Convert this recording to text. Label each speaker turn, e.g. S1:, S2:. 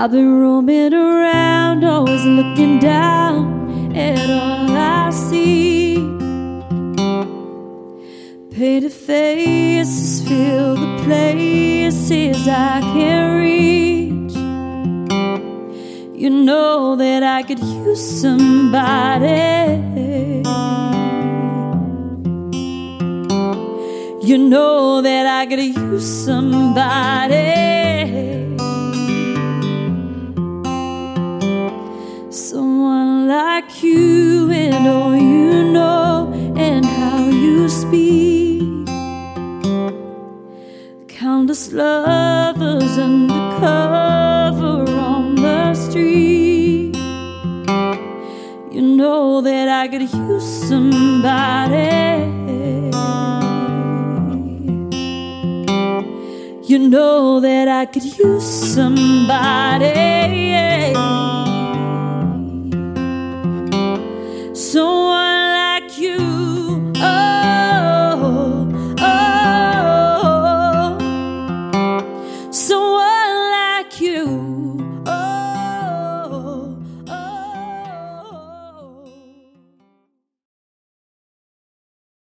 S1: I've been roaming around, always looking down at all I see. Painted faces fill the places I can't reach. You know that I could use somebody. You know that I could use somebody. Someone like you, and all you know and how you speak. Countless lovers undercover on the street. You know that I could use somebody. You know that I could use somebody.